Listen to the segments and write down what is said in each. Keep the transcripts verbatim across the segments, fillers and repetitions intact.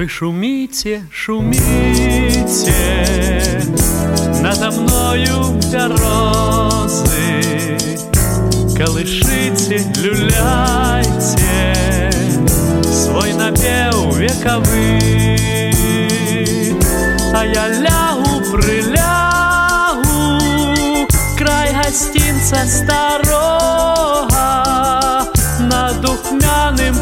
Вы шумите, шумите, надо мною березы, колышите, люляйте свой напев вековый, а я лягу, прилягу, край гостинца старого, на духмяным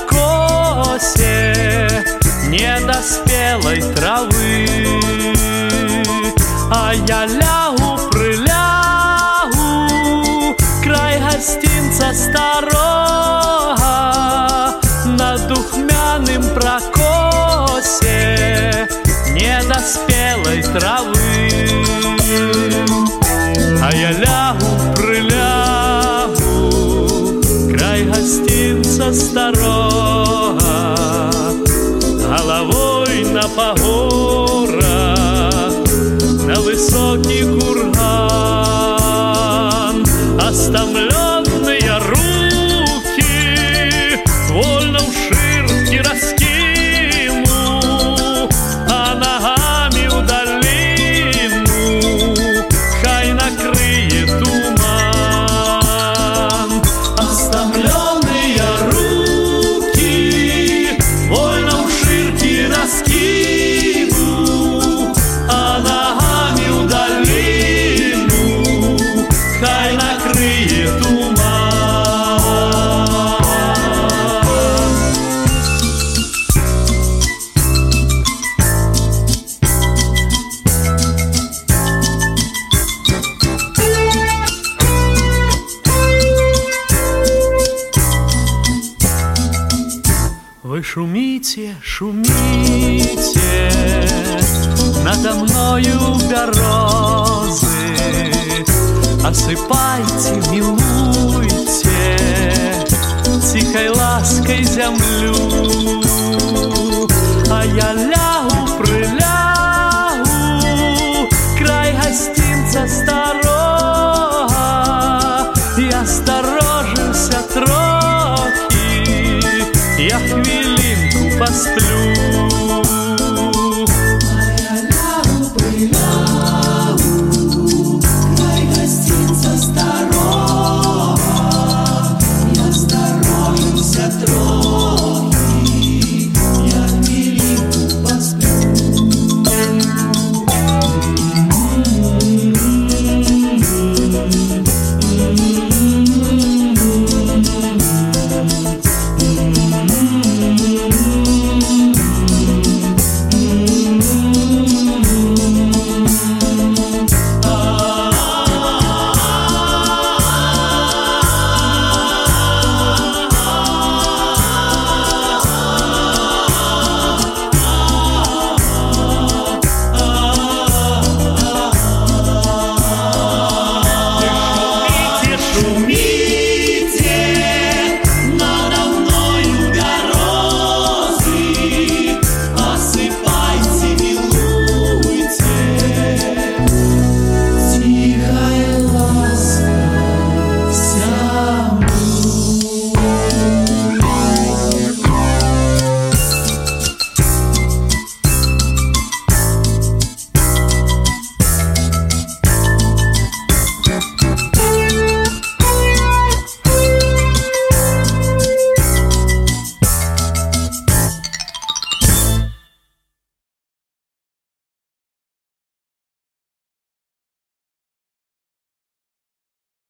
прокосе недоспелой травы, а я лягу, прилягу, край гостинца старого, на духмяным прокосе недоспелой травы, а я лягу, прилягу, край гостинца старого, головой на погорах, на высокий курган, остомленные руки вольно в ширке раскину, а ногами в долину хай накрыет туман. Остомленные руки вольно в ширке раскину, а ногами в долину хай накрыет туман. Вы шумите, шумите, надо мною березы, осыпайте, милуйте тихой лаской землю, а я ля